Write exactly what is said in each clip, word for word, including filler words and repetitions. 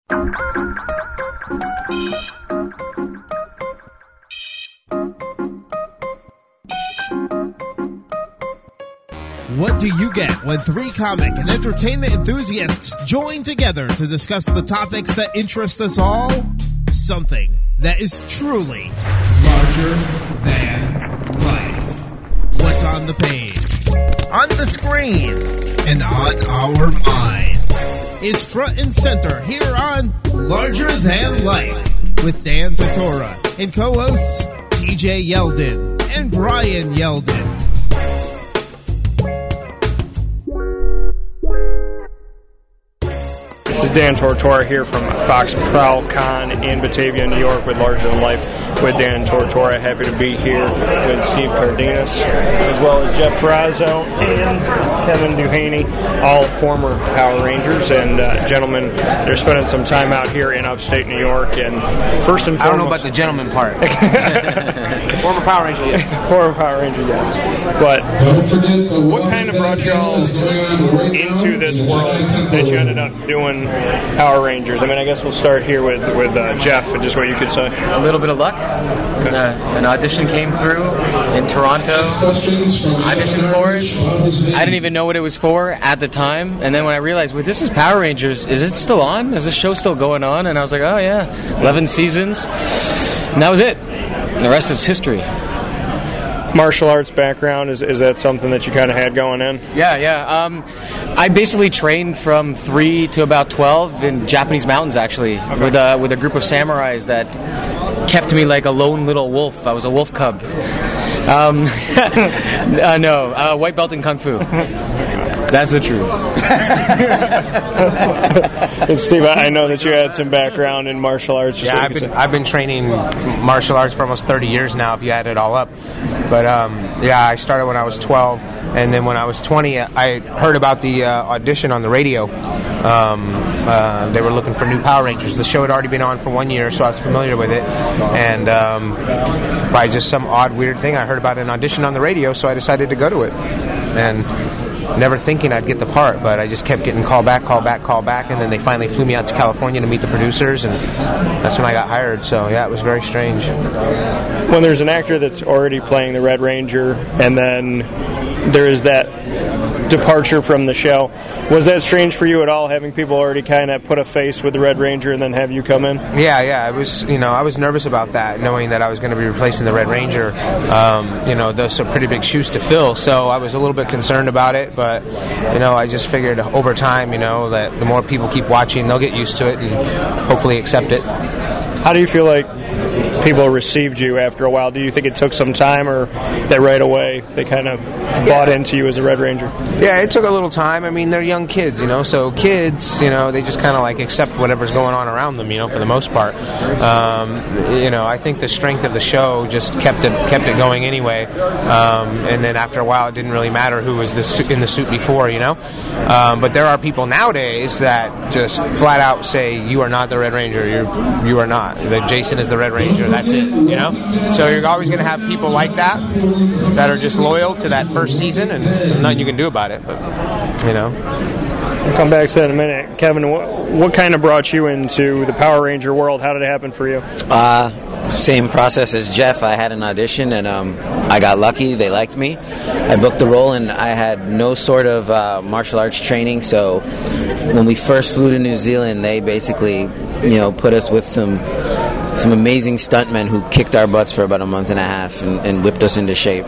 What do you get when three comic and entertainment enthusiasts join together to discuss the topics that interest us all? Something that is truly larger than life. What's on the page, on the screen, and on our minds is front and center here on Larger Than Life with Dan Tortora and co-hosts T J Yeldon and Brian Yeldon. This is Dan Tortora here from Fox Prowl Con in Batavia, New York with Larger Than Life with Dan Tortora. Happy to be here with Steve Cardenas, as well as Jeff Perazzo and Kevin Duhaney, all former Power Rangers. And uh, gentlemen, they're spending some time out here in upstate New York. And first and foremost, I don't know about the gentleman part. Former Power Ranger, yes. Former Power Ranger, yes. But what kind of brought y'all into this world that you ended up doing Power Rangers? I mean, I guess we'll start here with, with uh, Jeff and just what you could say. A little bit of luck. Okay. Uh, an audition came through in Toronto. Auditioned for it. I didn't even know what it was for at the time. And then when I realized, well, this is Power Rangers. Is it still on? Is this show still going on? And I was like, oh, yeah. eleven seasons. And that was it. And the rest is history. Martial arts background, is is that something that you kind of had going in? Yeah, yeah. Um, I basically trained from three to about twelve in Japanese mountains, actually, okay. with a with a group of samurais that kept me like a lone little wolf. I was a wolf cub. Um, uh, no, uh, white belt in kung fu. That's the truth. And Steve, I know that you had some background in martial arts. Yeah, I've been, I've been training martial arts for almost thirty years now, if you add it all up. But, um, yeah, I started when I was twelve, and then when I was twenty, I heard about the uh, audition on the radio. Um, uh, they were looking for new Power Rangers. The show had already been on for one year, so I was familiar with it. And um, by just some odd, weird thing, I heard about an audition on the radio, so I decided to go to it. And never thinking I'd get the part, but I just kept getting call back, call back, call back, and then they finally flew me out to California to meet the producers, and that's when I got hired. So, yeah, it was very strange. When there's an actor that's already playing the Red Ranger, and then there is that departure from the show, was that strange for you at all, having people already kind of put a face with the Red Ranger and then have you come in? Yeah, yeah, it was, you know, I was nervous about that, knowing that I was going to be replacing the Red Ranger. Um, you know, those are pretty big shoes to fill, so I was a little bit concerned about it, but, you know, I just figured over time, you know, that the more people keep watching, they'll get used to it and hopefully accept it. How do you feel like people received you after a while? Do you think it took some time, or that right away they kind of bought yeah. into you as a Red Ranger? Yeah, it took a little time. I mean, they're young kids, you know, so kids, you know, they just kind of like accept whatever's going on around them, you know, for the most part. Um, you know, I think the strength of the show just kept it kept it going anyway. Um, and then after a while, it didn't really matter who was the su- in the suit before, you know. Um, but there are people nowadays that just flat out say, "You are not the Red Ranger. You you are not. That Jason is the Red Ranger. That's it." You know. So you're always going to have people like that that are just loyal to that first season, and there's nothing you can do about it. But you know. We'll come back to that in a minute. Kevin, what, what kind of brought you into the Power Ranger world? How did it happen for you? Uh, same process as Jeff. I had an audition, and um, I got lucky. They liked me. I booked the role, and I had no sort of uh, martial arts training. So when we first flew to New Zealand, they basically, you know, put us with some some amazing stuntmen who kicked our butts for about a month and a half and, and whipped us into shape.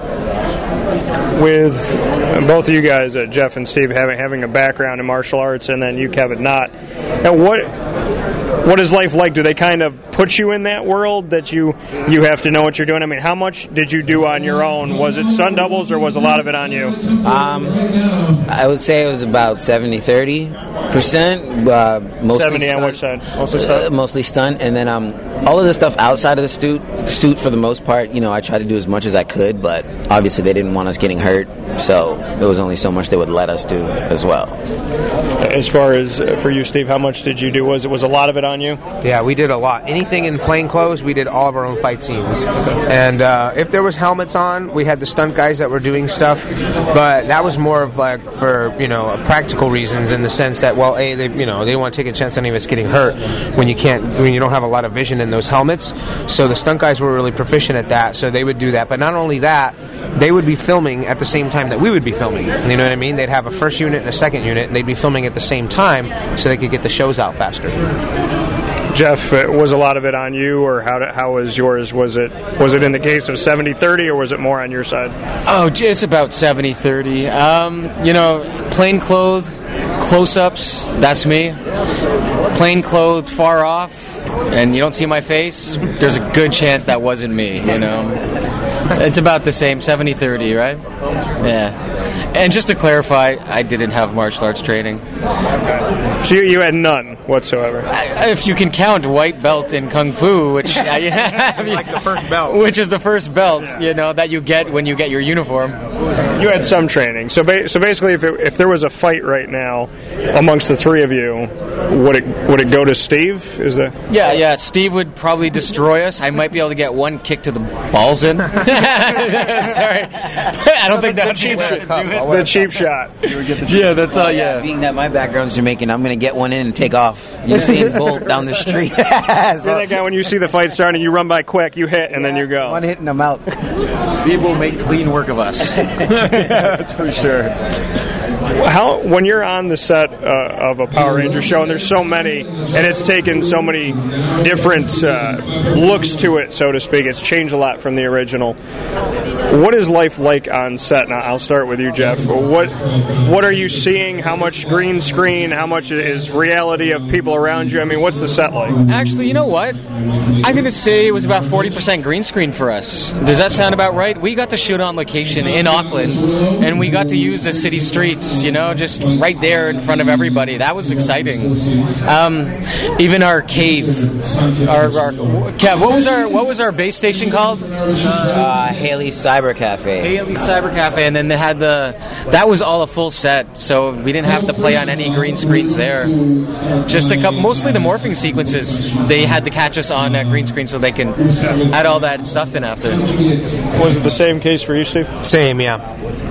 With both of you guys, uh, Jeff and Steve, having having a background in martial arts, and then you, Kevin, not. Now, what what is life like? Do they kind of put you in that world that you you have to know what you're doing? I mean, how much did you do on your own? Was it stunt doubles, or was a lot of it on you? Um, I would say it was about seventy thirty percent. Uh, mostly seventy stunt. On which side? Mostly stunt? Uh, mostly stunt. And then um, all of the stuff outside of the suit, suit, for the most part, you know, I tried to do as much as I could, but obviously they didn't want us getting hurt, so there was only so much they would let us do as well. As far as uh, for you, Steve, how much did you do? Was it was a lot of it on on you? Yeah, we did a lot. Anything in plain clothes, we did all of our own fight scenes. And uh, if there was helmets on, we had the stunt guys that were doing stuff. But that was more of like for, you know, practical reasons in the sense that, well, A, they, you know, they didn't want to take a chance on any of us getting hurt when you can't, when you don't have a lot of vision in those helmets. So the stunt guys were really proficient at that, so they would do that. But not only that, they would be filming at the same time that we would be filming. You know what I mean? They'd have a first unit and a second unit, and they'd be filming at the same time so they could get the shows out faster. Jeff, was a lot of it on you, or how did, how was yours? Was it was it in the case of seventy thirty, or was it more on your side? Oh, it's about seventy thirty. Um, you know, plain clothes, close-ups, that's me. Plain clothes, far off, and you don't see my face, there's a good chance that wasn't me, you know. It's about the same, seventy thirty, right? Yeah. And just to clarify, I didn't have martial arts training. Okay. So you, you had none whatsoever? I, if you can count white belt in Kung Fu, which I have, like the first belt. Which is the first belt, yeah. you know, that you get when you get your uniform. You had some training. So ba- so basically, if, it, if there was a fight right now amongst the three of you, would it would it go to Steve? Is that? Yeah, yeah. Steve would probably destroy us. I might be able to get one kick to the balls in. Sorry, I don't think that's cheap the shot. do it. The cheap shot. You would get the cheap yeah, that's all. Yeah. Being that my background's Jamaican, I'm going to get one in and take off. Usain Bolt down the street. So, you're that guy when you see the fight starting, you run by quick, you hit, and then you go. One hit and I'm out. Steve will make clean work of us. That's for sure. How when you're on the set uh, of a Power Ranger show, and there's so many, and it's taken so many different uh, looks to it, so to speak, it's changed a lot from the original. What is life like on set? Now, I'll start with you, Jeff. What what are you seeing? How much green screen? How much is reality of people around you? I mean, what's the set like? Actually, you know what? I'm going to say it was about forty percent green screen for us. Does that sound about right? We got to shoot on location in Auckland, and we got to use the city streets, you know, just right there in front of everybody. That was exciting. Um, even our cave, our, our Kev, what was our what was our base station called? Uh, Haley's Cyber Cafe. Haley's Cyber Cafe, and then they had the that was all a full set, so we didn't have to play on any green screens there. Just a couple, mostly the morphing sequences. They had to catch us on a green screen so they can add all that stuff in after. Was it the same case for you, Steve? Same, yeah.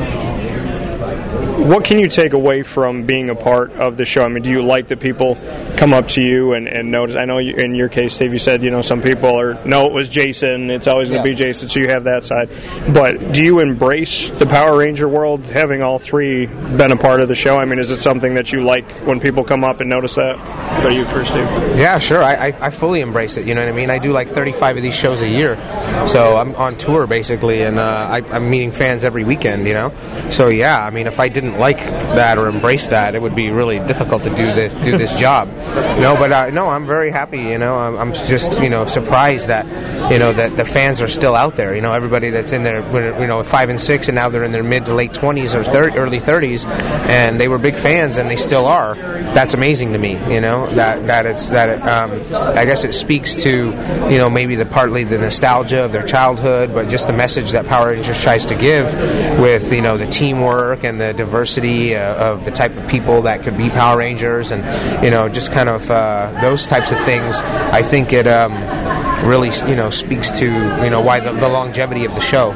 What can you take away from being a part of the show? I mean, do you like that people come up to you and, and notice? I know you, in your case, Steve, you said, you know, some people are, no, it was Jason, it's always going to yeah. be Jason, so you have that side. But do you embrace the Power Ranger world, having all three been a part of the show? I mean, is it something that you like when people come up and notice that? Go to you first, Steve. Yeah, sure. I, I, I fully embrace it, you know what I mean? I do like thirty-five of these shows a year, so I'm on tour, basically, and uh, I, I'm meeting fans every weekend, you know? So, yeah, I mean, if I didn't like that or embrace that, it would be really difficult to do the, do this job, you know. But uh, no, I'm very happy. You know, I'm, I'm just you know surprised that you know that the fans are still out there. You know, everybody that's in their you know five and six, and now they're in their mid to late twenties or thirty, early thirties, and they were big fans, and they still are. That's amazing to me. You know that that it's that it, um, I guess it speaks to you know maybe the partly the nostalgia of their childhood, but just the message that Power Rangers tries to give with you know the teamwork and the diversity uh, of the type of people that could be Power Rangers, and you know just kind of uh, those types of things. I think it um, really you know speaks to you know why the, the longevity of the show.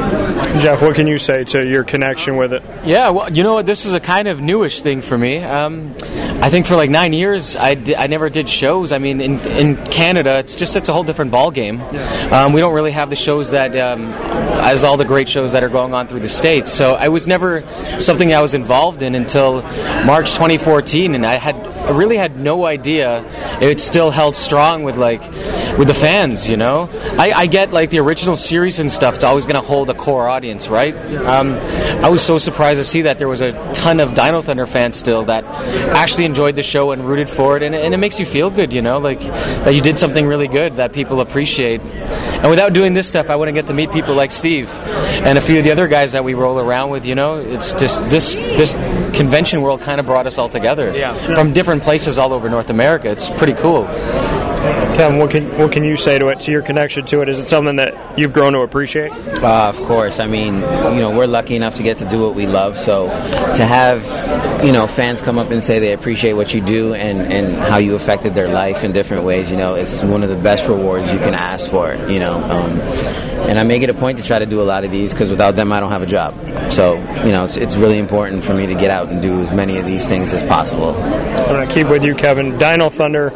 Jeff, what can you say to your connection with it? Yeah, well, you know what? This is a kind of newish thing for me. Um, I think for like nine years, I, di- I never did shows. I mean, in in Canada, it's just it's a whole different ball game. Um, we don't really have the shows that, um, as all the great shows that are going on through the States. So I was never something I was involved in until March twenty fourteen, and I had I really had no idea it still held strong with like with the fans. You know, I, I get like the original series and stuff. It's always going to hold a core audience, right? Um, I was so surprised to see that there was a ton of Dino Thunder fans still that actually enjoyed the show and rooted for it, and, and it makes you feel good, you know, like that you did something really good that people appreciate. And without doing this stuff, I wouldn't get to meet people like Steve and a few of the other guys that we roll around with. You know, it's just this this convention world kind of brought us all together yeah. from different places all over North America. It's pretty cool. Kevin, what can what can you say to it, to your connection to it? Is it something that you've grown to appreciate? Uh, of course. I mean, you know, we're lucky enough to get to do what we love. So to have, you know, fans come up and say they appreciate what you do and, and how you affected their life in different ways, you know, it's one of the best rewards you can ask for, you know. Um, and I make it a point to try to do a lot of these because without them I don't have a job. So, you know, it's, it's really important for me to get out and do as many of these things as possible. I'm going to keep with you, Kevin. Dino Thunder,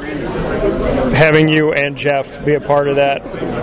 having you and Jeff be a part of that,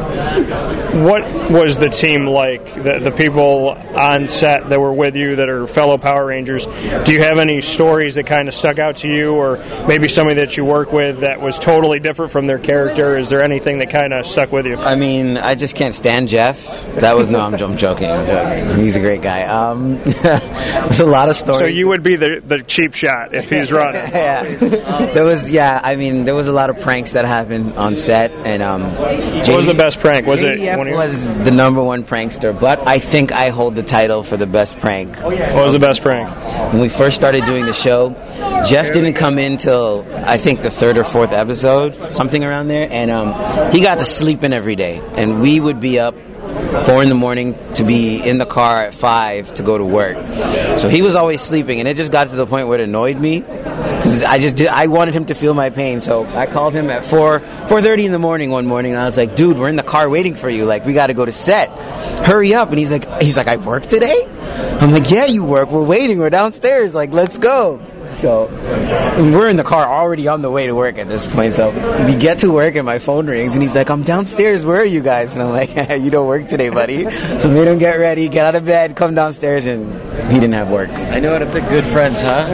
what was the team like? The, the people on set that were with you that are fellow Power Rangers, do you have any stories that kind of stuck out to you, or maybe somebody that you work with that was totally different from their character? Is there anything that kind of stuck with you? I mean, I just can't stand Jeff. That was, no, I'm, I'm joking. I'm joking. He's a great guy. Um, there's a lot of stories. So you would be the, the cheap shot if he's running. Yeah. There was, yeah, I mean, there was a lot of pranks that happened on set. And um, what was the best prank? Was it one of your... was the number one prankster, but I think I hold the title for the best prank. What was the best prank? When we first started doing the show, Jeff didn't come in till I think the third or fourth episode, something around there, and um, he got to sleep in every day, and we would be up four in the morning to be in the car at five to go to work. So he was always sleeping, and it just got to the point where it annoyed me because I just did. I wanted him to feel my pain, so I called him at four four thirty in the morning one morning, and I was like, "Dude, we're in the car waiting for you. Like, we got to go to set. Hurry up!" And he's like, "He's like, I work today." I'm like, "Yeah, you work. We're waiting. We're downstairs. Like, let's go." So we're in the car already on the way to work at this point. So we get to work and my phone rings and he's like, "I'm downstairs. Where are you guys?" And I'm like, "You don't work today, buddy." So made him get ready, get out of bed, come downstairs, and he didn't have work. I know how to pick good friends, huh?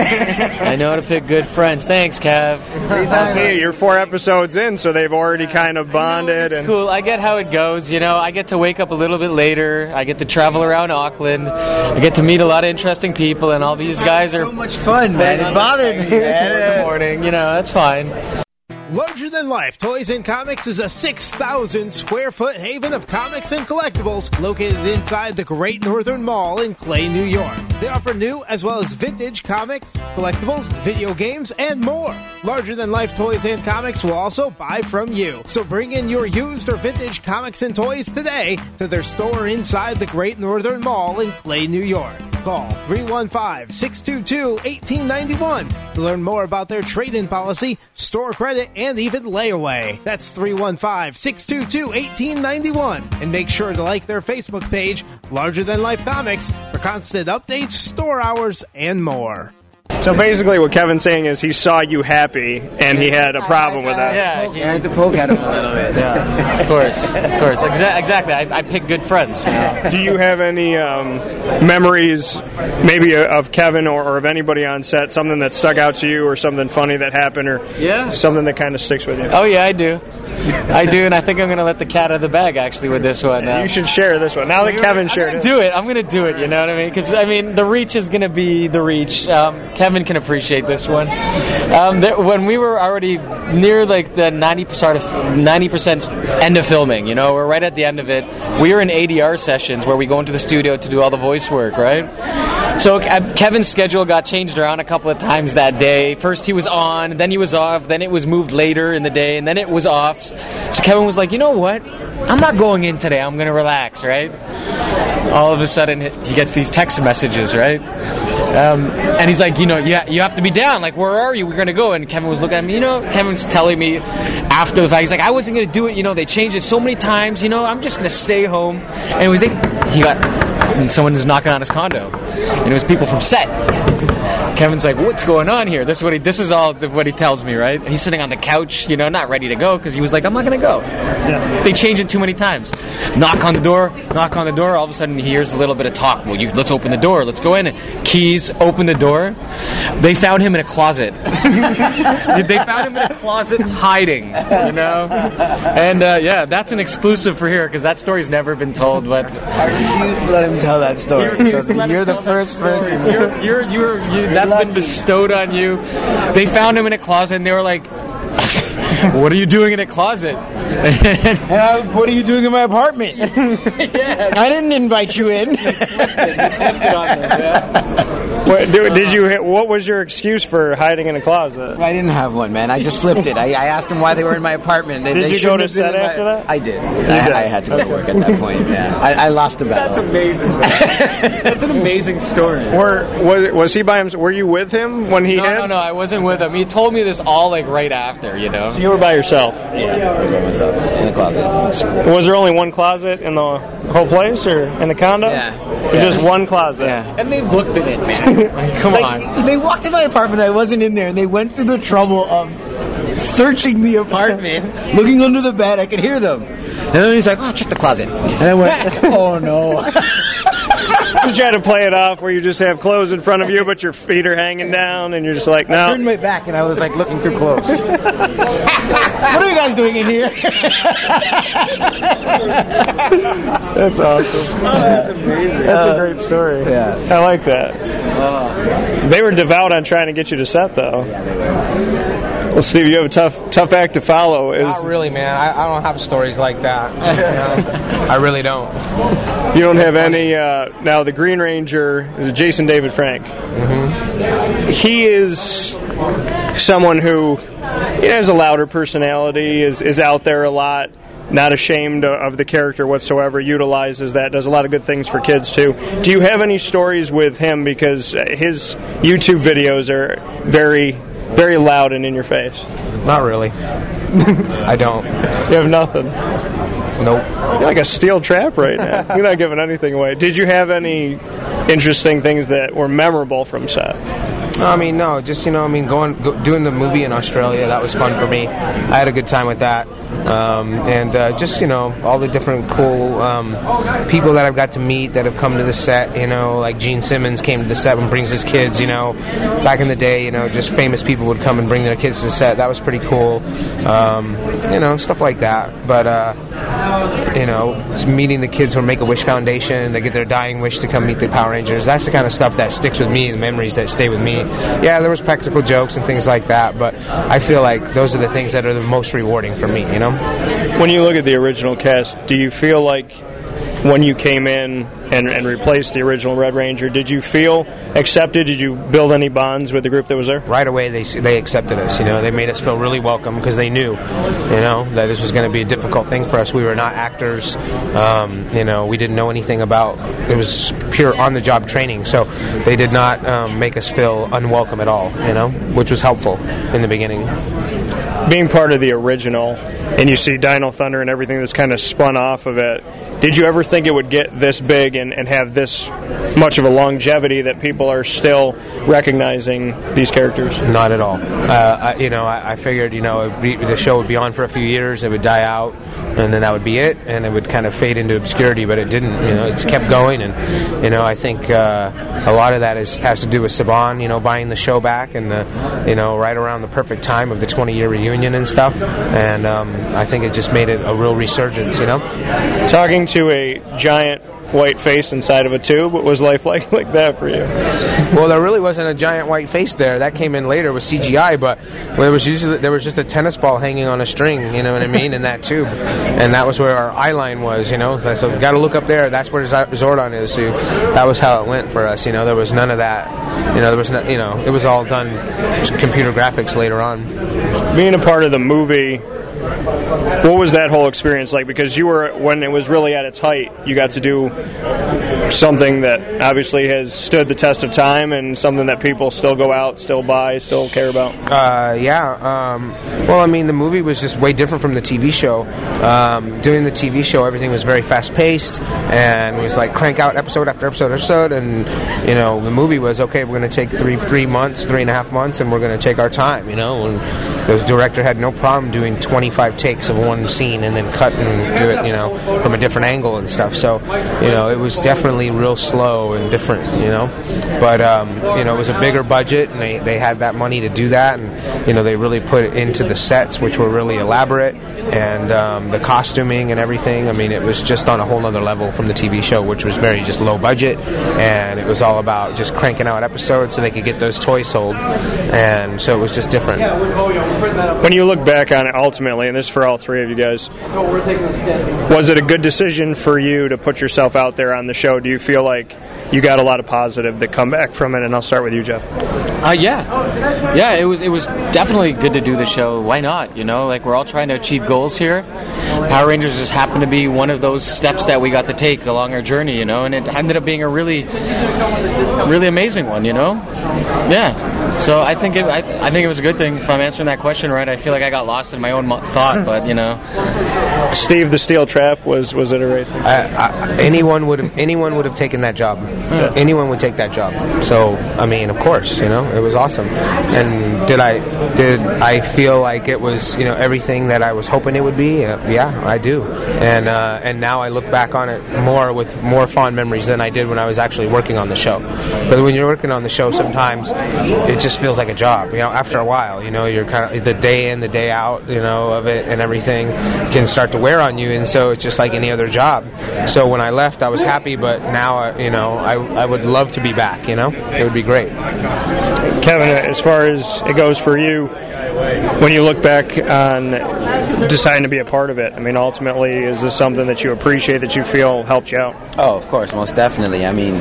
I know how to pick good friends. Thanks, Kev. I see, you're four episodes in, so they've already kind of bonded. It's and cool. I get how it goes. You know, I get to wake up a little bit later. I get to travel around Auckland. I get to meet a lot of interesting people, and all these guys are so much fun, man. It bothered me, man. In the morning, you know, that's fine. Larger Than Life Toys and Comics is a six thousand square foot haven of comics and collectibles located inside the Great Northern Mall in Clay, New York. They offer new as well as vintage comics, collectibles, video games, and more. Larger Than Life Toys and Comics will also buy from you. So bring in your used or vintage comics and toys today to their store inside the Great Northern Mall in Clay, New York. Call three one five, six two two, one eight nine one to learn more about their trade-in policy, store credit, and even layaway. That's three one five, six two two, one eight nine one. And make sure to like their Facebook page, Larger Than Life Comics, for constant updates, store hours, and more. So basically what Kevin's saying is he saw you happy and he had a problem with that. Yeah, I had to poke at him a little bit. Yeah, of course, of course, Exa- exactly. I, I pick good friends. You know? Do you have any um, memories, maybe of Kevin or, or of anybody on set, something that stuck out to you, or something funny that happened, or yeah. something that kind of sticks with you? Oh yeah, I do. I do, and I think I'm going to let the cat out of the bag actually with this one. Uh, you should share this one now that Kevin shared it. Do it. I'm going to do it. You know what I mean? Because I mean, the reach is going to be the reach. Um, Kevin can appreciate this one. Um, there, when we were already near like the ninety percent end of filming, you know, we're right at the end of it. We were in A D R sessions where we go into the studio to do all the voice work, right? So uh, Kevin's schedule got changed around a couple of times that day. First he was on, then he was off, then it was moved later in the day, and then it was off. So Kevin was like, "You know what? I'm not going in today. I'm going to relax," right? All of a sudden, he gets these text messages, right? Um, and he's like, you know, you, ha- you have to be down. Like, where are you? We're going to go. And Kevin was looking at me, you know, Kevin's telling me after the fact, he's like, I wasn't going to do it. You know, they changed it so many times. You know, I'm just going to stay home. And it was like, he got, and someone was knocking on his condo. And it was people from set. Kevin's like, what's going on here? This is what he, this is all the, what he tells me, right? And he's sitting on the couch, you know, not ready to go because he was like, I'm not going to go. Yeah. They changed it too many times. Knock on the door, knock on the door. All of a sudden he hears a little bit of talk. Well, you, let's open the door. Let's go in. Keys, open the door. They found him in a closet. They found him in a closet hiding, you know? And, uh, yeah, that's an exclusive for here because that story's never been told. But I refuse to let him tell that story. So you're the first person. You're, you're, you're, you, that's been bestowed on you. They found him in a closet and they were like, what are you doing in a closet? uh, what are you doing in my apartment? Yeah. I didn't invite you in. What What, did, did you? What was your excuse for hiding in a closet? I didn't have one, man. I just flipped it. I, I asked them why they were in my apartment. They, did they you go to set my, after that? I did. I, I had to go to work at that point. Yeah, I, I lost the battle. That's amazing. That's an amazing story. Were, was, was he by himself? Were you with him when he no, hit? No, no, I wasn't with him. He told me this all like right after, you know. So you were by yourself? Yeah, I was by myself in the closet. Was there only one closet in the whole place, or in the condo? Yeah. It was yeah. just one closet. Yeah. And they looked at it, man. Like, come like, on. They walked in my apartment. I wasn't in there, and they went through the trouble of searching the apartment, looking under the bed. I could hear them. And then he's like, "Oh, check the closet." And I went, "Oh no." You try to play it off where you just have clothes in front of you, but your feet are hanging down, and you're just like, no. I turned my back, and I was like looking through clothes. What are you guys doing in here? That's awesome. Oh, that's amazing. That's a great story. Yeah. I like that. Uh, they were devout on trying to get you to set, though. Yeah, they were. Well, Steve, you have a tough, tough act to follow. Is Not really, man. I, I don't have stories like that. You know? I really don't. You don't have any. Uh, now, the Green Ranger is Jason David Frank. Mm-hmm. He is someone who, you know, has a louder personality, is is out there a lot, not ashamed of the character whatsoever, utilizes that, does a lot of good things for kids too. Do you have any stories with him? Because his YouTube videos are very, very loud and in your face. Not really. I don't. You have nothing. Nope. You're like a steel trap right now. You're not giving anything away. Did you have any interesting things that were memorable from set? I mean, no, just, you know, I mean, going, go, doing the movie in Australia, that was fun for me. I had a good time with that. Um, and uh, just, you know, all the different cool um, people that I've got to meet that have come to the set, you know, like Gene Simmons came to the set and brings his kids, you know. Back in the day, you know, just famous people would come and bring their kids to the set. That was pretty cool. Um, you know, stuff like that. But, uh, you know, meeting the kids from Make-A-Wish Foundation, they get their dying wish to come meet the Power Rangers. That's the kind of stuff that sticks with me, the memories that stay with me. Yeah, there was practical jokes and things like that, but I feel like those are the things that are the most rewarding for me, you know? When you look at the original cast, do you feel like when you came in and, and replaced the original Red Ranger, did you feel accepted? Did you build any bonds with the group that was there? Right away, they they accepted us. You know, they made us feel really welcome because they knew, you know, that this was going to be a difficult thing for us. We were not actors. Um, you know, we didn't know anything about. It was pure on-the-job training, so they did not um, make us feel unwelcome at all. You know, which was helpful in the beginning. Being part of the original, and you see Dino Thunder and everything that's kind of spun off of it, did you ever think it would get this big and, and have this much of a longevity that people are still recognizing these characters? Not at all. Uh, I, you know, I, I figured, you know, it'd be, the show would be on for a few years, it would die out, and then that would be it, and it would kind of fade into obscurity, but it didn't. You know, it's kept going, and, you know, I think uh, a lot of that is has to do with Saban, you know, buying the show back, and, the, you know, right around the perfect time of the twenty-year reunion and stuff, and um, I think it just made it a real resurgence, you know? Talking to a giant white face inside of a tube, what was life like like that for you? Well, there really wasn't a giant white face there. That came in later with C G I, but there was usually there was just a tennis ball hanging on a string, you know what I mean, in that tube, and that was where our eye line was, you know. So we got to look up there. That's where Zordon is. So that was how it went for us, you know. There was none of that, you know. There was no, you know, it was all done computer graphics later on. Being a part of the movie, what was that whole experience like? Because you were, when it was really at its height, you got to do something that obviously has stood the test of time and something that people still go out, still buy, still care about. Uh, yeah. Um, well, I mean, the movie was just way different from the T V show. Um, doing the T V show, everything was very fast-paced, and it was like crank out episode after episode after episode, and, you know, the movie was, okay, we're going to take three three months, three and a half months, and we're going to take our time, you know, and the director had no problem doing twenty-five takes of one scene and then cut and do it, you know, from a different angle and stuff. So, you know, it was definitely real slow and different, you know. But, um, you know, it was a bigger budget, and they, they had that money to do that, and, you know, they really put it into the sets, which were really elaborate, and um, the costuming and everything. I mean, it was just on a whole nother level from the T V show, which was very just low budget, and it was all about just cranking out episodes so they could get those toys sold, and so it was just different. When you look back on it ultimately, and this is for all three of you guys, was it a good decision for you to put yourself out there on the show? Do you feel like you got a lot of positive that come back from it? And I'll start with you, Jeff. Uh, yeah. Yeah, it was it was definitely good to do the show. Why not? You know, like, we're all trying to achieve goals here. Power Rangers just happened to be one of those steps that we got to take along our journey, you know, and it ended up being a really, really amazing one, you know? Yeah. So I think it, I, I think it was a good thing. If I'm answering that question right, I feel like I got lost in my own mo- thought, but, you know. Steve, the steel trap, was was it a right thing? I, I, anyone would have anyone would have taken that job. Yeah. Anyone would take that job. So I mean, of course, you know, it was awesome. And did I did I feel like it was, you know, everything that I was hoping it would be? Uh, yeah, I do. And uh, and now I look back on it more with more fond memories than I did when I was actually working on the show. But when you're working on the show, sometimes it just feels like a job. You know, after a while, you know, you're kind of the day in, the day out, you know, of it, and everything can start to wear on you. And so it's just like any other job. So when I left, I was happy, but now, uh, you know, I I would love to be back. You know, it would be great. Kevin, as far as it goes for you, when you look back on deciding to be a part of it, I mean, ultimately, is this something that you appreciate, that you feel helped you out? Oh, of course, most definitely. I mean,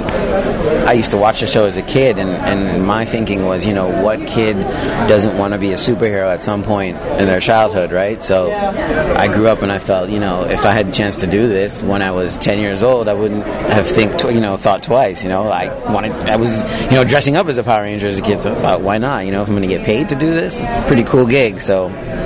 I used to watch the show as a kid, and, and my thinking was, you know, what kid doesn't want to be a superhero at some point in their childhood, right? So I grew up and I felt, you know, if I had a chance to do this when I was ten years old, I wouldn't have think, tw- you know, thought twice. You know, I wanted, I was, you know, dressing up as a Power Ranger as a kid, so I thought, why not? You know, if I'm going to get paid to do this, it's a pretty cool gig. So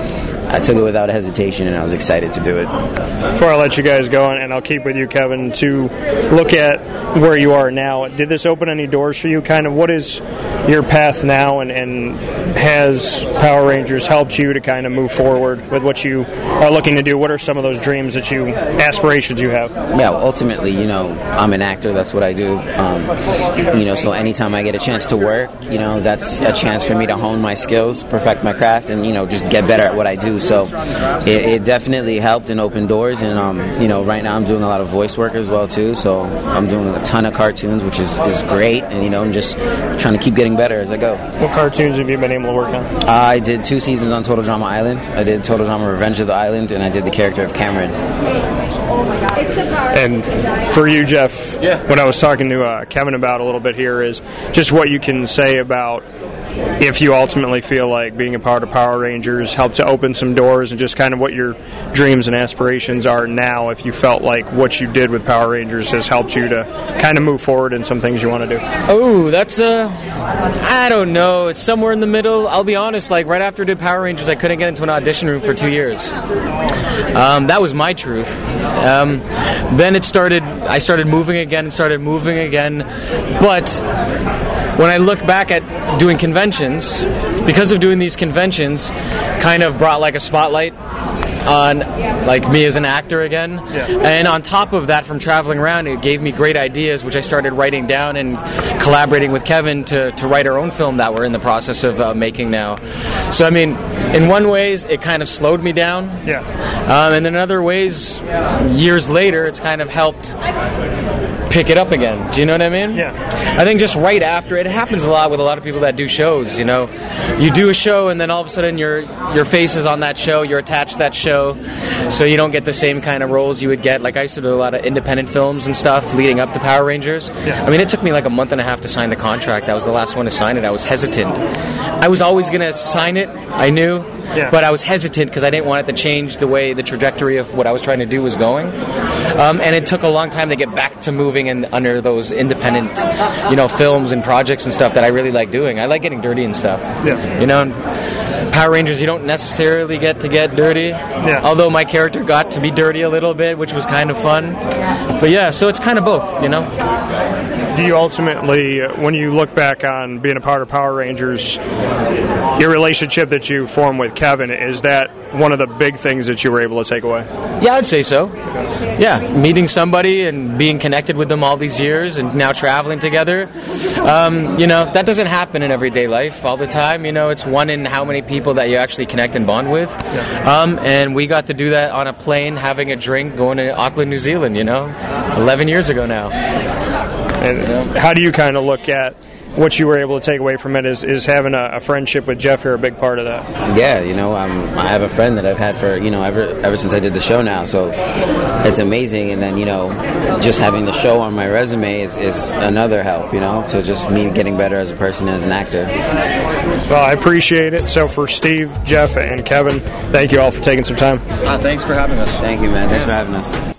I took it without hesitation, and I was excited to do it. Before I let you guys go, and I'll keep with you, Kevin, to look at where you are now, did this open any doors for you? Kind of what is your path now, and, and has Power Rangers helped you to kind of move forward with what you are looking to do? What are some of those dreams that you, aspirations you have? Yeah, well, ultimately, you know, I'm an actor. That's what I do. Um, you know, so anytime I get a chance to work, you know, that's a chance for me to hone my skills, perfect my craft, and, you know, just get better at what I do. So it, it definitely helped and opened doors. And, um, you know, right now I'm doing a lot of voice work as well, too. So I'm doing a ton of cartoons, which is, is great. And, you know, I'm just trying to keep getting better as I go. What cartoons have you been able to work on? Uh, I did two seasons on Total Drama Island. I did Total Drama Revenge of the Island, and I did the character of Cameron. And for you, Jeff, yeah. what I was talking to uh, Kevin about a little bit here is just what you can say about if you ultimately feel like being a part of Power Rangers helped to open some doors, and just kind of what your dreams and aspirations are now, if you felt like what you did with Power Rangers has helped you to kind of move forward in some things you want to do. Oh, that's uh I don't know. It's somewhere in the middle. I'll be honest, like right after I did Power Rangers, I couldn't get into an audition room for two years. Um, that was my truth. Um, then it started, I started moving again and started moving again. But when I look back at doing conventions, because of doing these conventions, kind of brought like a spotlight on like me as an actor again. Yeah. And on top of that, from traveling around, it gave me great ideas, which I started writing down and collaborating with Kevin to, to write our own film that we're in the process of uh, making now. So I mean, in one ways it kind of slowed me down, yeah. um, and in other ways, years later, it's kind of helped pick it up again. Do you know what I mean? Yeah. I think just right after, it happens a lot with a lot of people that do shows, you know. You do a show and then all of a sudden your your face is on that show, you're attached to that show, so you don't get the same kind of roles you would get. Like I used to do a lot of independent films and stuff leading up to Power Rangers. Yeah. I mean, it took me like a month and a half to sign the contract. I was the last one to sign it. I was hesitant. I was always going to sign it, I knew, yeah. but I was hesitant because I didn't want it to change the way the trajectory of what I was trying to do was going. Um, and it took a long time to get back to moving in under those independent, you know, films and projects and stuff that I really like doing. I like getting dirty and stuff. Yeah. You know, and Power Rangers, you don't necessarily get to get dirty. Yeah. Although my character got to be dirty a little bit, which was kind of fun. But yeah, so it's kind of both, you know. Do you ultimately, when you look back on being a part of Power Rangers, your relationship that you formed with Kevin, is that one of the big things that you were able to take away? Yeah, I'd say so. Yeah, meeting somebody and being connected with them all these years and now traveling together. Um, you know, that doesn't happen in everyday life all the time. You know, it's one in how many people that you actually connect and bond with. Um, and we got to do that on a plane, having a drink, going to Auckland, New Zealand, you know, eleven years ago now. And how do you kind of look at what you were able to take away from it is, is having a, a friendship with Jeff here a big part of that. Yeah, you know, um, I have a friend that I've had for, you know, ever ever since I did the show now, so it's amazing. And then, you know, just having the show on my resume is, is another help, you know, to just me getting better as a person, as an actor. Well, I appreciate it. So for Steve, Jeff, and Kevin, thank you all for taking some time. Uh, thanks for having us. Thank you, man. Thanks for having us.